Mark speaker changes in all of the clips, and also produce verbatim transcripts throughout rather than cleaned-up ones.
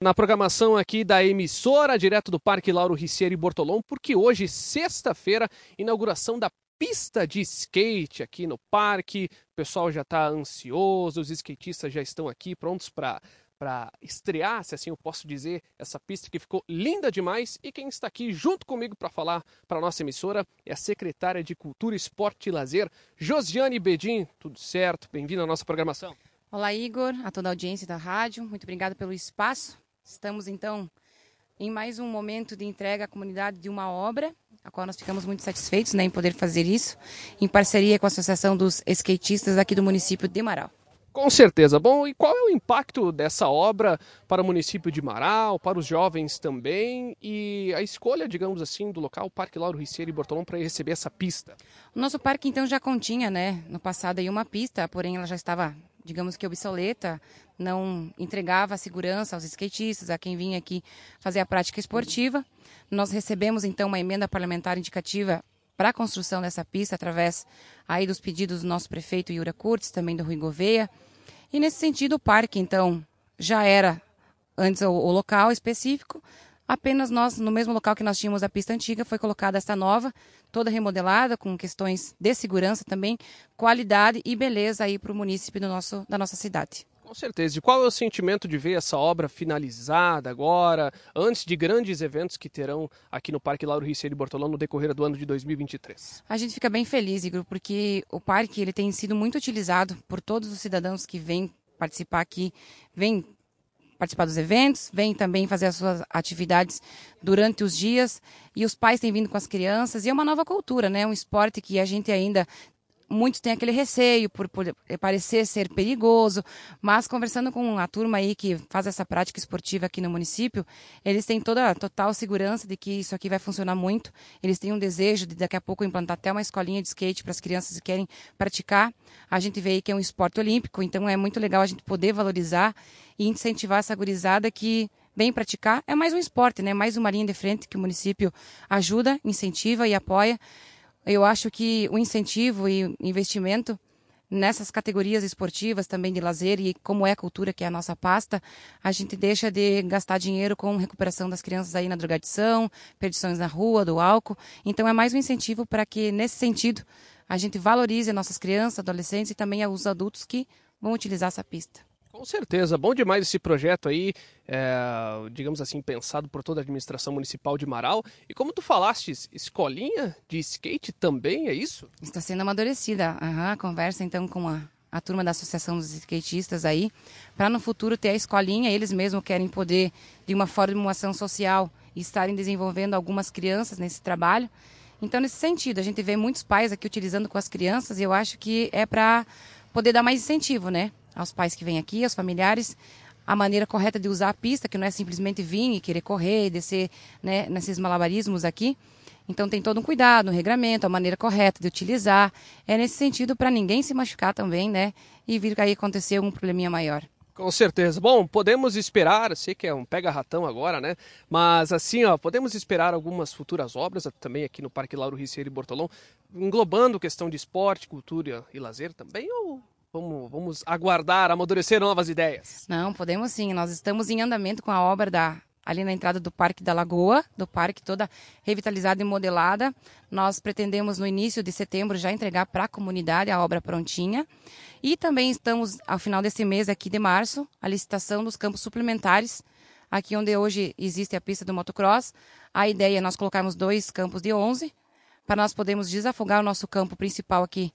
Speaker 1: na programação aqui da emissora, direto do Parque Lauro Ricieri Bortolom, porque hoje, sexta-feira, inauguração da pista de skate aqui no parque. O pessoal já está ansioso, os skatistas já estão aqui prontos para para estrear, se assim eu posso dizer, essa pista que ficou linda demais. E quem está aqui junto comigo para falar para a nossa emissora é a secretária de Cultura, Esporte e Lazer, Josiane Bedin. Tudo certo? Bem-vindo à nossa programação.
Speaker 2: Olá, Igor, a toda a audiência da rádio, muito obrigada pelo espaço. Estamos, então, em mais um momento de entrega à comunidade de uma obra, a qual nós ficamos muito satisfeitos, né, em poder fazer isso, em parceria com a Associação dos Skatistas aqui do município de Marau.
Speaker 1: Com certeza. Bom, e qual é o impacto dessa obra para o município de Marau, para os jovens também, e a escolha, digamos assim, do local, o Parque Lauro Ricieri Bortolom, para receber essa pista?
Speaker 2: O nosso parque, então, já continha, né, no passado aí uma pista, porém ela já estava, digamos que obsoleta, não entregava a segurança aos skatistas, a quem vinha aqui fazer a prática esportiva. Nós recebemos, então, uma emenda parlamentar indicativa para a construção dessa pista, através aí dos pedidos do nosso prefeito Yura Kurtz, também do Rui Gouveia. E nesse sentido o parque, então, já era antes o, o local específico, apenas nós, no mesmo local que nós tínhamos a pista antiga, foi colocada esta nova, toda remodelada, com questões de segurança também, qualidade e beleza aí para o município do nosso, da nossa cidade.
Speaker 1: Com certeza. E qual é o sentimento de ver essa obra finalizada agora, antes de grandes eventos que terão aqui no Parque Lauro Ricieri Bortolom no decorrer do ano de dois mil e vinte e três?
Speaker 2: A gente fica bem feliz, Igor, porque o parque ele tem sido muito utilizado por todos os cidadãos que vêm participar aqui, vêm participar dos eventos, vêm também fazer as suas atividades durante os dias, e os pais têm vindo com as crianças, e é uma nova cultura, né? Um esporte que a gente ainda... Muitos têm aquele receio por, por parecer ser perigoso, mas conversando com a turma aí que faz essa prática esportiva aqui no município, eles têm toda a total segurança de que isso aqui vai funcionar muito. Eles têm um desejo de daqui a pouco implantar até uma escolinha de skate para as crianças que querem praticar. A gente vê aí que é um esporte olímpico, então é muito legal a gente poder valorizar e incentivar essa gurizada que vem praticar. É mais um esporte, né? Mais uma linha de frente que o município ajuda, incentiva e apoia. Eu acho que o incentivo e investimento nessas categorias esportivas, também de lazer, e como é a cultura, que é a nossa pasta, a gente deixa de gastar dinheiro com recuperação das crianças aí na drogadição, perdições na rua, do álcool. Então é mais um incentivo para que, nesse sentido, a gente valorize as nossas crianças, adolescentes e também os adultos que vão utilizar essa pista.
Speaker 1: Com certeza, bom demais esse projeto aí, é, digamos assim, pensado por toda a administração municipal de Marau. E como tu falaste, escolinha de skate também, é isso?
Speaker 2: Está sendo amadurecida uhum, a conversa então com a, a turma da Associação dos Skatistas aí, para no futuro ter a escolinha. Eles mesmos querem poder, de uma formulação social, estarem desenvolvendo algumas crianças nesse trabalho. Então, nesse sentido, a gente vê muitos pais aqui utilizando com as crianças, e eu acho que é para poder dar mais incentivo, né? Aos pais que vêm aqui, aos familiares, a maneira correta de usar a pista, que não é simplesmente vir e querer correr e descer, né, nesses malabarismos aqui. Então tem todo um cuidado, um regramento, a maneira correta de utilizar. É nesse sentido para ninguém se machucar também, né? E vir aí acontecer um probleminha maior.
Speaker 1: Com certeza. Bom, podemos esperar, sei que é um pega-ratão agora, né? Mas assim, ó, podemos esperar algumas futuras obras também aqui no Parque Lauro Ricieri Bortolom, englobando questão de esporte, cultura e lazer também, ou... Vamos, vamos aguardar, amadurecer novas ideias?
Speaker 2: Não, podemos sim. Nós estamos em andamento com a obra da, ali na entrada do Parque da Lagoa, do parque toda revitalizada e modelada. Nós pretendemos no início de setembro já entregar para a comunidade a obra prontinha. E também estamos, ao final desse mês aqui de março, a licitação dos campos suplementares, aqui onde hoje existe a pista do motocross. A ideia é nós colocarmos dois campos de onze, para nós podermos desafogar o nosso campo principal aqui,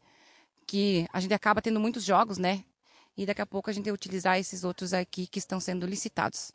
Speaker 2: que a gente acaba tendo muitos jogos, né? E daqui a pouco a gente vai utilizar esses outros aqui que estão sendo licitados.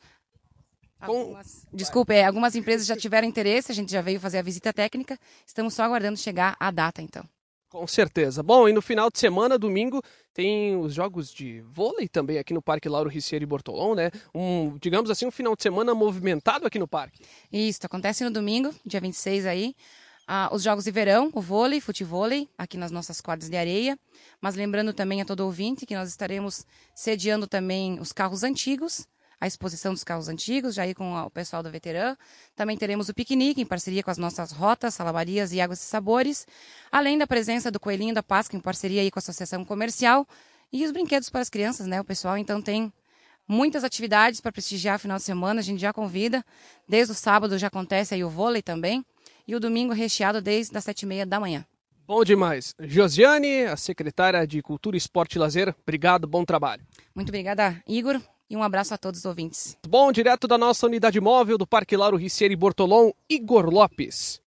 Speaker 2: Algumas, desculpa, é, algumas empresas já tiveram interesse, a gente já veio fazer a visita técnica, estamos só aguardando chegar a data, então.
Speaker 1: Com certeza. Bom, e no final de semana, domingo, tem os jogos de vôlei também aqui no Parque Lauro Ricieri Bortolom, né? Um, digamos assim, um final de semana movimentado aqui no parque.
Speaker 2: Isso, acontece no domingo, dia vinte e seis aí. Ah, os jogos de verão, o vôlei, futevôlei, aqui nas nossas quadras de areia. Mas lembrando também a todo ouvinte que nós estaremos sediando também os carros antigos, a exposição dos carros antigos, já aí com o pessoal do Veterã. Também teremos o piquenique, em parceria com as nossas rotas, salabarias e águas e sabores. Além da presença do Coelhinho da Páscoa, em parceria aí com a Associação Comercial. E os brinquedos para as crianças, né? O pessoal então tem Muitas atividades para prestigiar final de semana, a gente já convida. Desde o sábado já acontece aí o vôlei também. E o domingo recheado desde as sete e meia da manhã.
Speaker 1: Bom demais. Josiane, a secretária de Cultura, Esporte e Lazer, obrigado, bom trabalho.
Speaker 2: Muito obrigada, Igor, e um abraço a todos os ouvintes.
Speaker 1: Bom, direto da nossa unidade móvel do Parque Lauro Ricieri Bortolom, Igor Lopes.